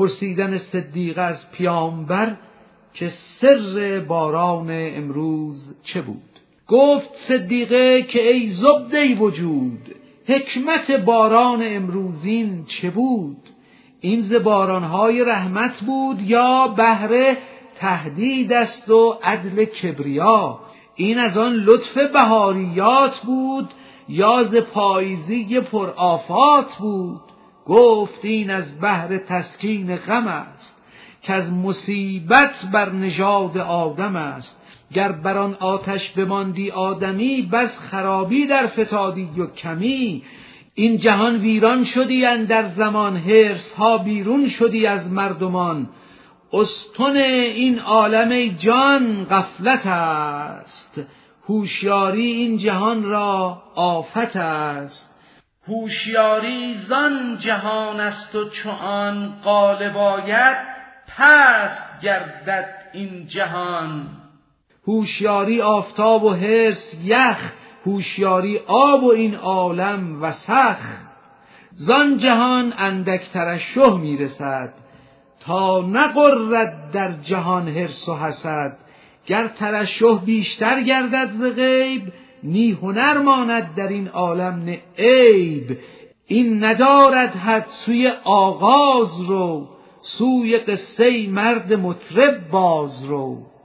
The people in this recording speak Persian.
پرسیدن صدیقه از پیامبر که سر باران امروز چه بود. گفت صدیقه که ای زبده وجود، حکمت باران امروزین چه بود؟ این ز بارانهای رحمت بود یا بهر تهدید است و عدل کبریا؟ این از آن لطف بهاریات بود یا ز پاییزی پر آفات بود؟ گفت این از بهر تسکین غم است که از مصیبت بر نژاد آدم است. گر بر آن آتش بماندی آدمی، بس خرابی در فتادی و کمی. این جهان ویران شدی اندر زمان، حرص ها بیرون شدی از مردمان. استن این عالم ای جان غفلت است، هوشیاری این جهان را آفت است. هوشیاری زان جهان است و چو آن غالب آید، پست گردد این جهان. هوشیاری آفتاب و حرص یخ، هوشیاری آب و این عالم وسخ. زان جهان اندک ترشح میرسد، تا نغرد در جهان حرص و حسد. گر ترشح بیشتر گردد ز غیب، نی هنر ماند در این عالم نه عیب. این ندارد حد سوی آغاز رو، سوی قصه مرد مطرب باز رو.